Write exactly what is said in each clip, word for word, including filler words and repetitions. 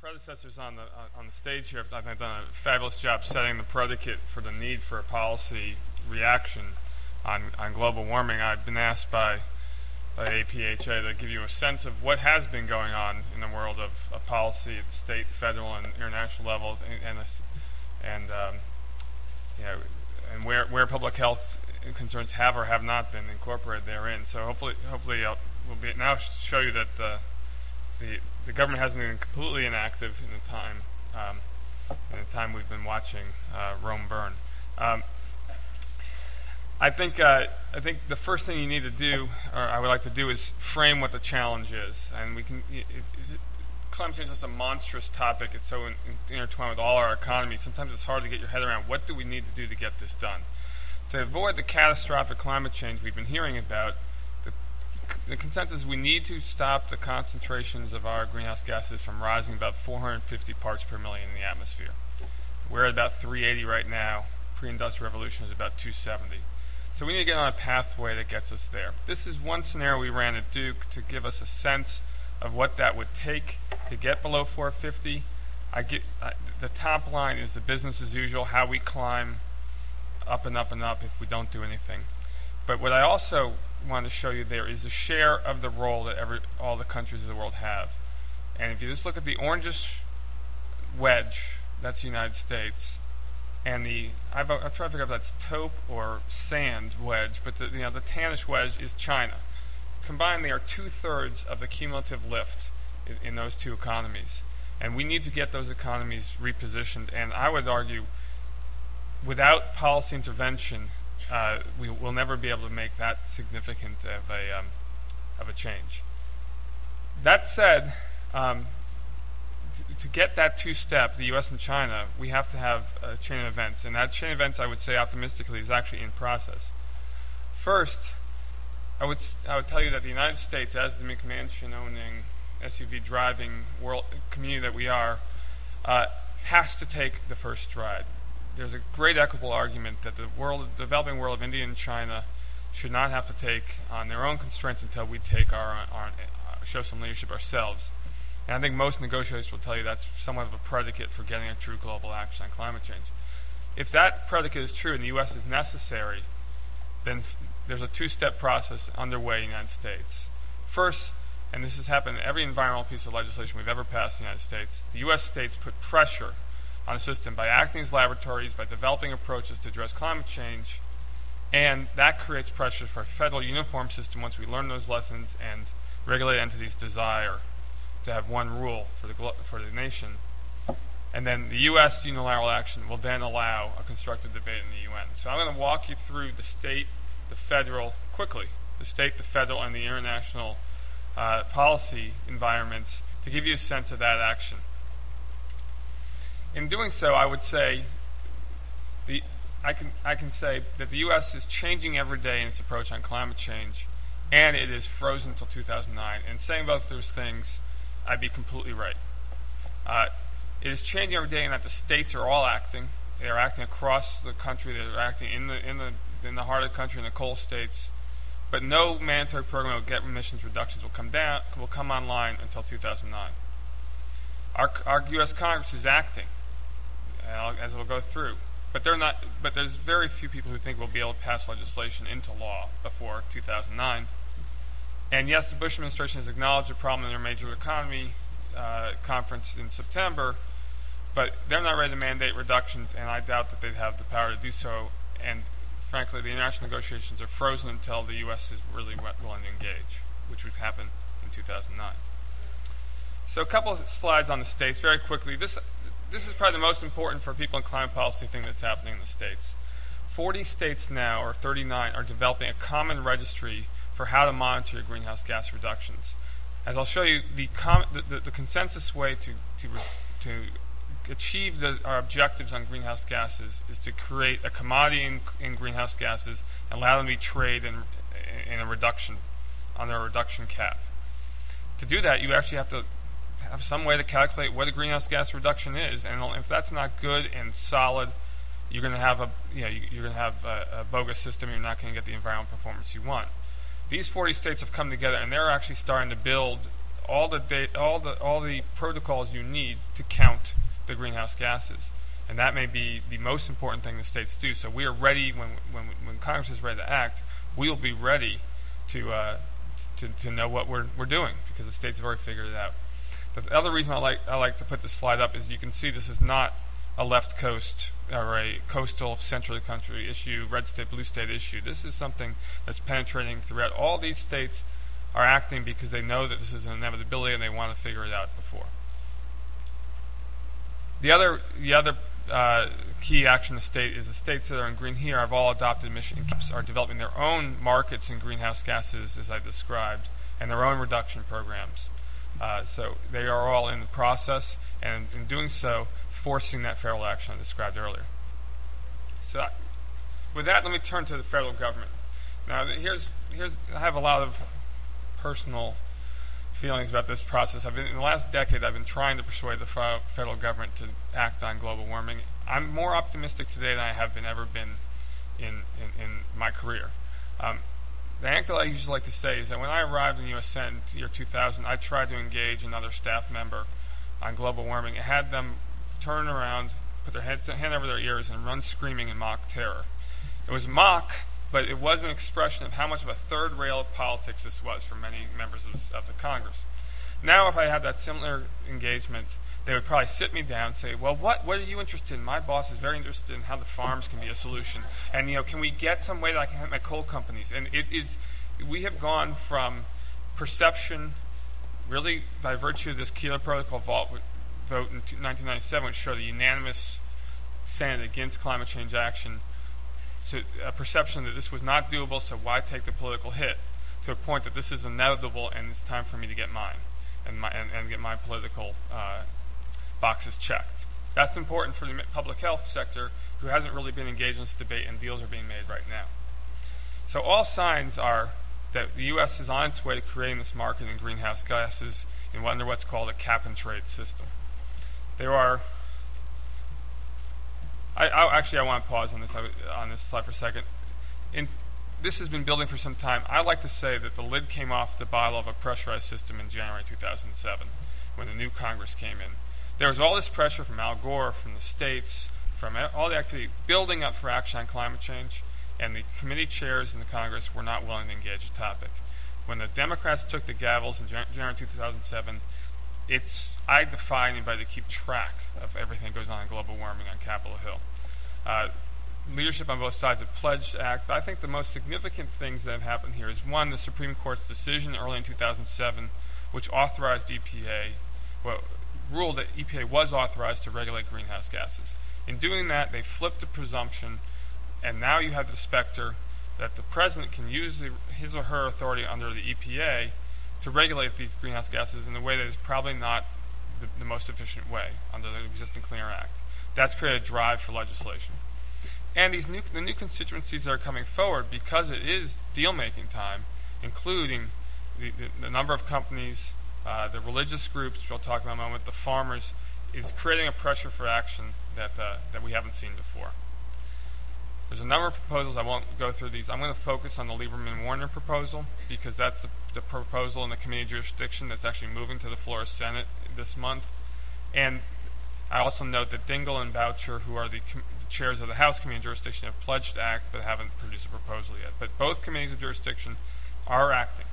predecessors on the uh, on the stage here have, I think, done a fabulous job setting the predicate for the need for a policy reaction on on global warming. I've been asked by by A P H A to give you a sense of what has been going on in the world of, of policy at the state, federal, and international levels, and and, and um, you know, and where where public health concerns have or have not been incorporated therein. So hopefully, hopefully, I'll, we'll be now show you that the the the government hasn't been completely inactive in the time um, in the time we've been watching uh, Rome burn. Um, I think uh, I think the first thing you need to do, or I would like to do, is frame what the challenge is. And we can. It, it, climate change is a monstrous topic. It's so in, in, intertwined with all our economy. Sometimes it's hard to get your head around what do we need to do to get this done. To avoid the catastrophic climate change we've been hearing about, the, the consensus is we need to stop the concentrations of our greenhouse gases from rising above four hundred fifty parts per million in the atmosphere. We're at about three eighty right now. Pre-industrial revolution is about two seventy. So we need to get on a pathway that gets us there. This is one scenario we ran at Duke to give us a sense of what that would take to get below four fifty. I get, uh, the top line is the business as usual, how we climb up and up and up if we don't do anything. But what I also want to show you there is the share of the role that every, all the countries of the world have. And if you just look at the orangish wedge, that's the United States, and the I've, I've tried to figure out if that's taupe or sand wedge, but the, you know, the tannish wedge is China. Combined, they are two-thirds of the cumulative lift in, in those two economies. And we need to get those economies repositioned. And I would argue, without policy intervention, uh, we will never be able to make that significant of a um, of a change. That said, um, t- to get that two-step, the U S and China, we have to have a chain of events. And that chain of events, I would say optimistically, is actually in process. First, I would s- I would tell you that the United States, as the McMansion-owning, S U V-driving world community that we are, uh, has to take the first stride. There's a great equitable argument that the world, the developing world of India and China should not have to take on their own constraints until we take our, our uh, show some leadership ourselves. And I think most negotiators will tell you that's somewhat of a predicate for getting a true global action on climate change. If that predicate is true and the U S is necessary, then f- there's a two-step process underway in the United States. First, and this has happened in every environmental piece of legislation we've ever passed in the United States, the U S states put pressure on the system by acting as laboratories, by developing approaches to address climate change, and that creates pressure for a federal uniform system once we learn those lessons and regulated entities desire to have one rule for the glo- for the nation. And then the U S unilateral action will then allow a constructive debate in the U N. So I'm going to walk you through the state, the federal, quickly, the state, the federal, and the international uh, policy environments to give you a sense of that action. In doing so, I would say the I can I can say that the U S is changing every day in its approach on climate change, and it is frozen until two thousand nine. And saying both those things, I'd be completely right. Uh, it is changing every day in that the states are all acting. They are acting across the country. They're acting in the in the in the heart of the country, in the coal states. But no mandatory program will get emissions reductions will come down will come online until two thousand nine. Our our U S Congress is acting, as we'll go through, but they're not. But there's very few people who think we'll be able to pass legislation into law before two thousand nine. And yes, the Bush administration has acknowledged the problem in their major economy uh, conference in September, but they're not ready to mandate reductions, and I doubt that they'd have the power to do so. And frankly, the international negotiations are frozen until the U S is really willing to engage, which would happen in two thousand nine. So a couple of slides on the states very quickly. This this is probably the most important for people in climate policy thing that's happening in the states. forty states now, or thirty-nine, are developing a common registry for how to monitor your greenhouse gas reductions. As I'll show you, the com- the, the, the consensus way to to re- to achieve the, our objectives on greenhouse gases is to create a commodity in, in greenhouse gases and allow them to be traded in, in a reduction, on a reduction cap. To do that, you actually have to have some way to calculate what a greenhouse gas reduction is, and if that's not good and solid, you're going to have a you know you're going to have a, a bogus system. You're not going to get the environmental performance you want. These forty states have come together, and they're actually starting to build all the da- all the all the protocols you need to count the greenhouse gases, and that may be the most important thing the states do. So we are ready when when when Congress is ready to act. We'll be ready to uh, to to know what we're we're doing because the states have already figured it out. But the other reason I like I like to put this slide up is you can see this is not a left coast or a coastal central country issue, red state, blue state issue. This is something that's penetrating throughout. All these states are acting because they know that this is an inevitability and they want to figure it out before. The other, the other uh, key action of the state is the states that are in green here have all adopted mission caps, are developing their own markets in greenhouse gases, as I described, and their own reduction programs. Uh, so they are all in the process, and in doing so, forcing that federal action I described earlier. So, I, with that, let me turn to the federal government. Now, here's here's I have a lot of personal feelings about this process. I've been, in the last decade, I've been trying to persuade the f- federal government to act on global warming. I'm more optimistic today than I have been ever been in in, in my career. Um, the anecdote I usually like to say is that when I arrived in the U S Senate in the year two thousand, I tried to engage another staff member on global warming. It had them turn around, put their heads, hand over their ears, and run screaming in mock terror. It was mock, but it was an expression of how much of a third rail of politics this was for many members of the, of the Congress. Now, if I had that similar engagement, they would probably sit me down and say, well, what what are you interested in? My boss is very interested in how the farms can be a solution. And, you know, can we get some way that I can help my coal companies? And it is, we have gone from perception, really by virtue of this Kyoto Protocol vote, vote in nineteen ninety-seven, which showed a unanimous Senate against climate change action, to a perception that this was not doable, so why take the political hit, to a point that this is inevitable and it's time for me to get mine and my and, and get my political uh, boxes checked. That's important for the public health sector, who hasn't really been engaged in this debate, and deals are being made right now. So all signs are that the U S is on its way to creating this market in greenhouse gases in under what's called a cap-and-trade system. There are I, I actually I want to pause on this on this slide for a second. In, this has been building for some time. I like to say that the lid came off the bottle of a pressurized system in January two thousand seven, when the new Congress came in. There was all this pressure from Al Gore, from the states, from all the activity building up for action on climate change, and the committee chairs in the Congress were not willing to engage the topic. When the Democrats took the gavels in January two thousand seven, it's I defy anybody to keep track of everything that goes on in global warming on Capitol Hill. Uh, leadership on both sides have pledged to act, but I think the most significant things that have happened here is, one, the Supreme Court's decision early in two thousand seven, which authorized E P A, well, ruled that E P A was authorized to regulate greenhouse gases. In doing that, they flipped the presumption, and now you have the specter that the president can use the, his or her authority under the E P A to regulate these greenhouse gases in a way that is probably not the, the most efficient way under the existing Clean Air Act. That's created a drive for legislation. And these new, the new constituencies that are coming forward, because it is deal-making time, including the, the, the number of companies, uh, the religious groups, which we'll talk about in a moment, the farmers, is creating a pressure for action that uh, that we haven't seen before. There's a number of proposals. I won't go through these. I'm going to focus on the Lieberman-Warner proposal, because that's the, the proposal in the committee jurisdiction that's actually moving to the floor of Senate this month. And I also note that Dingell and Boucher, who are the, com- the chairs of the House Committee of Jurisdiction, have pledged to act but haven't produced a proposal yet. But both committees of jurisdiction are acting.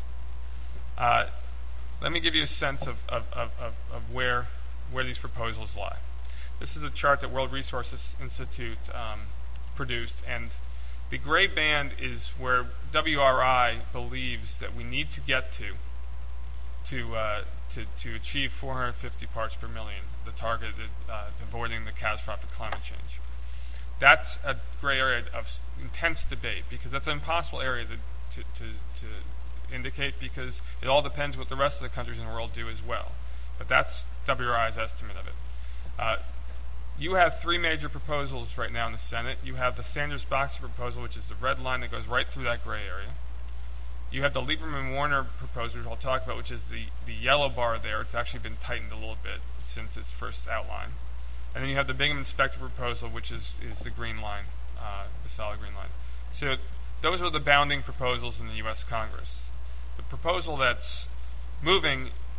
Uh, let me give you a sense of, of, of, of, of where, where these proposals lie. This is a chart that World Resources Institute um, produced, and the gray band is where W R I believes that we need to get to to uh, to, to achieve four hundred fifty parts per million, the target uh, avoiding the catastrophic climate change. That's a gray area of intense debate, because that's an impossible area to, to, to, to indicate, because it all depends what the rest of the countries in the world do as well. But that's W R I's estimate of it. Uh, You have three major proposals right now in the Senate. You have the Sanders-Boxer proposal, which is the red line that goes right through that gray area. You have the Lieberman-Warner proposal, which I'll talk about, which is the, the yellow bar there. It's actually been tightened a little bit since its first outline. And then you have the Bingaman-Specter proposal, which is, is the green line, uh, the solid green line. So those are the bounding proposals in the U S Congress. The proposal that's moving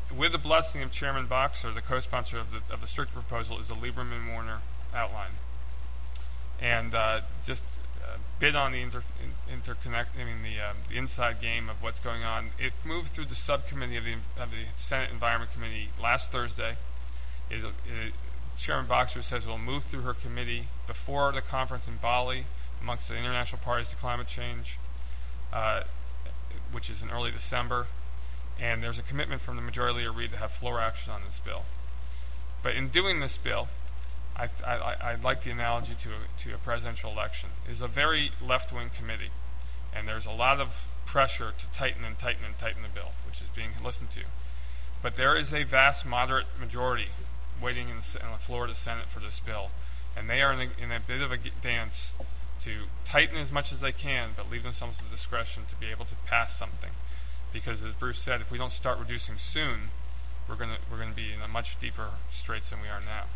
with the blessing of Chairman Boxer, the co-sponsor of the of the strict proposal, is the Lieberman-Warner outline. And uh, just uh, bid on the inter in, interconnect, I mean the, um, the inside game of what's going on. It moved through the subcommittee of the of the Senate Environment Committee last Thursday. It, it, Chairman Boxer says it will move through her committee before the conference in Bali amongst the international parties to climate change, uh, which is in early December. And there's a commitment from the Majority Leader Reid to have floor action on this bill. But in doing this bill, I, I, I like the analogy to a, to a presidential election. It is a very left-wing committee, and there's a lot of pressure to tighten and tighten and tighten the bill, which is being listened to. But there is a vast moderate majority waiting in the, in the floor of the Senate for this bill, and they are in a, in a bit of a dance to tighten as much as they can, but leave themselves the discretion to be able to pass something. Because as Bruce said, if we don't start reducing soon, we're going to we're going to be in a much deeper straits than we are now.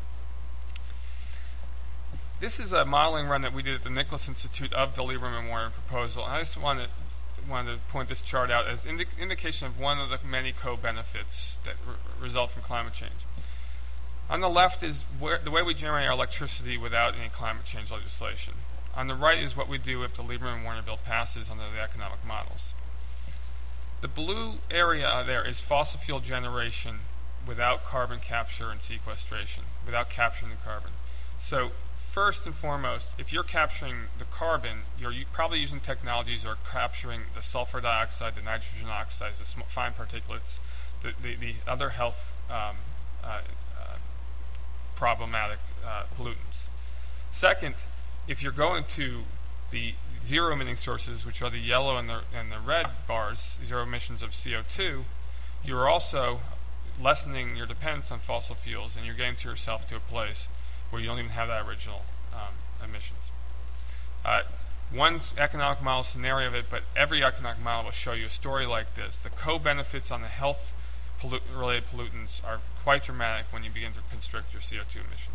This is a modeling run that we did at the Nicholas Institute of the Lieberman-Warner proposal, and I just wanted wanted to point this chart out as indi indication of one of the many co-benefits that re result from climate change. On the left is where, the way we generate our electricity without any climate change legislation. On the right is what we do if the Lieberman-Warner bill passes under the economic models. The blue area there is fossil fuel generation without carbon capture and sequestration, without capturing the carbon. So first and foremost, if you're capturing the carbon, you're probably using technologies that are capturing the sulfur dioxide, the nitrogen oxides, the sm fine particulates, the, the, the other health um, uh, uh, problematic uh, pollutants. Second, if you're going to the zero emitting sources, which are the yellow and the, and the red bars, zero emissions of C O two, you're also lessening your dependence on fossil fuels, and you're getting to yourself to a place where you don't even have that original um, emissions. Uh, one economic model scenario of it, but every economic model will show you a story like this. The co-benefits on the health pollu related pollutants are quite dramatic when you begin to constrict your C O two emissions.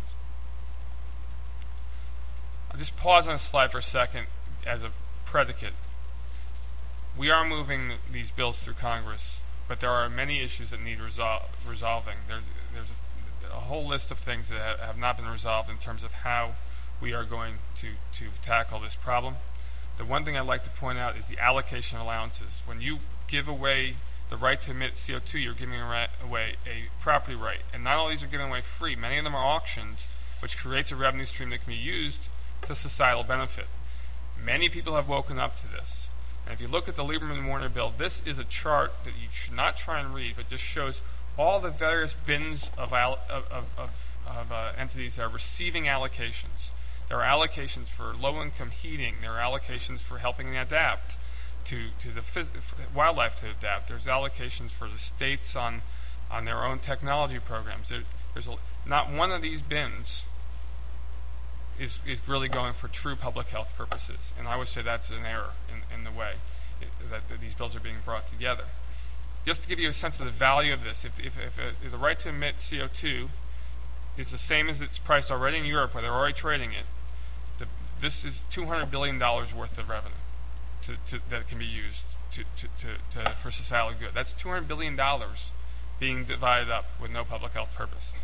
I'll just pause on a slide for a second as a predicate. We are moving these bills through Congress, but there are many issues that need resol resolving. There, there's a, a whole list of things that ha have not been resolved in terms of how we are going to, to tackle this problem. The one thing I'd like to point out is the allocation allowances. When you give away the right to emit C O two, you're giving away a property right. And not all these are given away free. Many of them are auctioned, which creates a revenue stream that can be used to societal benefit. Many people have woken up to this. And if you look at the Lieberman-Warner bill, this is a chart that you should not try and read, but just shows all the various bins of, al of, of, of, of uh, entities that are receiving allocations. There are allocations for low-income heating. There are allocations for helping adapt to, to the phys wildlife to adapt. There's allocations for the states on, on their own technology programs. There, there's a, not one of these bins Is, is really going for true public health purposes. And I would say that's an error in, in the way it, that, that these bills are being brought together. Just to give you a sense of the value of this, if, if, if, if the right to emit C O two is the same as it's priced already in Europe, where they're already trading it, the, this is two hundred billion dollars worth of revenue to, to, that can be used to, to, to, to, for societal good. That's two hundred billion dollars being divided up with no public health purpose.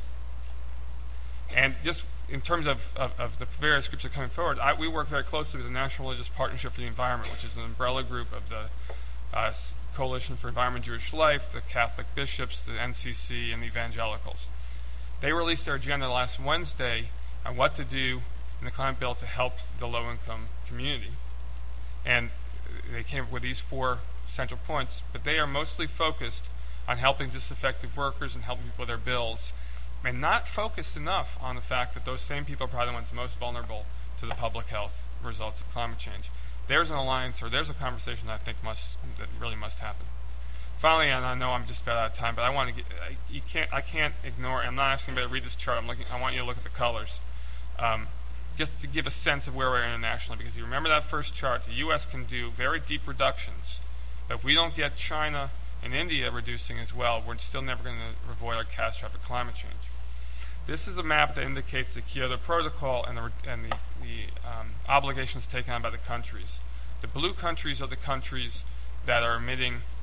And just in terms of, of, of the various groups that are coming forward, I, we work very closely with the National Religious Partnership for the Environment, which is an umbrella group of the uh, Coalition for Environment and Jewish Life, the Catholic bishops, the N C C, and the evangelicals. They released their agenda last Wednesday on what to do in the climate bill to help the low-income community. And they came up with these four central points, but they are mostly focused on helping disaffected workers and helping people with their bills, and not focused enough on the fact that those same people are probably the ones most vulnerable to the public health results of climate change. There's an alliance, or there's a conversation that I think must, that really must happen. Finally, and I know I'm just about out of time, but I want to get, I, you can't, I can't ignore, I'm not asking anybody to read this chart, I'm looking, I want you to look at the colors. Um, just to give a sense of where we are internationally, because if you remember that first chart, the U S can do very deep reductions, but if we don't get China and India reducing as well, we're still never going to avoid our catastrophic climate change. This is a map that indicates the Kyoto Protocol and the, and the, the um, obligations taken on by the countries. The blue countries are the countries that are emitting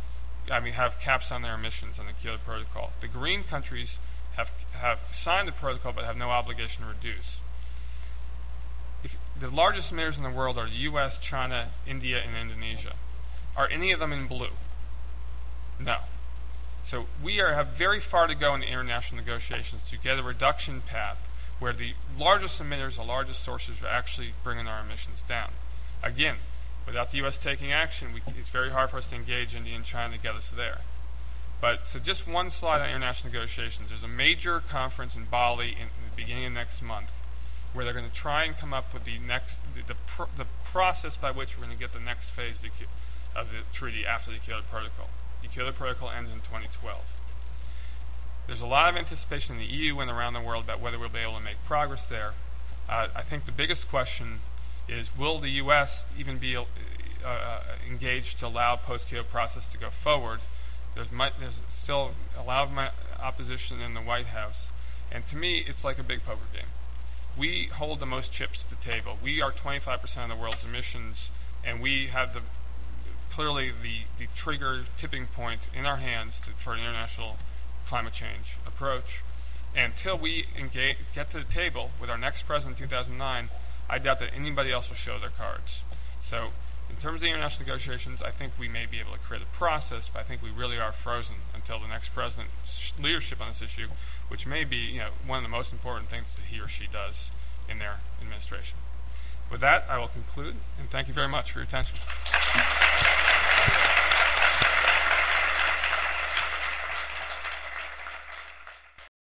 I mean, have caps on their emissions on the Kyoto Protocol. The green countries have have signed the protocol but have no obligation to reduce. If the largest emitters in the world are the U S, China, India, and Indonesia. Are any of them in blue? No. So we are, have very far to go in the international negotiations to get a reduction path where the largest emitters, the largest sources, are actually bringing our emissions down. Again, without the U S taking action, we, it's very hard for us to engage India and China to get us there. But so just one slide on international negotiations. There's a major conference in Bali in, in the beginning of next month where they're going to try and come up with the next the the, pr the process by which we're going to get the next phase of the, of the treaty after the Kyoto Protocol. The Kyoto Protocol ends in twenty twelve. There's a lot of anticipation in the E U and around the world about whether we'll be able to make progress there. Uh, I think the biggest question is, will the U S even be uh, uh, engaged to allow post-Kyoto process to go forward? There's, my, there's still a lot of my opposition in the White House, and to me, it's like a big poker game. We hold the most chips at the table. We are twenty-five percent of the world's emissions, and we have the clearly the, the trigger tipping point in our hands to, for an international climate change approach. And until we engage, get to the table with our next president in two thousand nine, I doubt that anybody else will show their cards. So in terms of the international negotiations, I think we may be able to create a process, but I think we really are frozen until the next president's leadership on this issue, which may be, you know, one of the most important things that he or she does in their administration. With that, I will conclude, and thank you very much for your attention.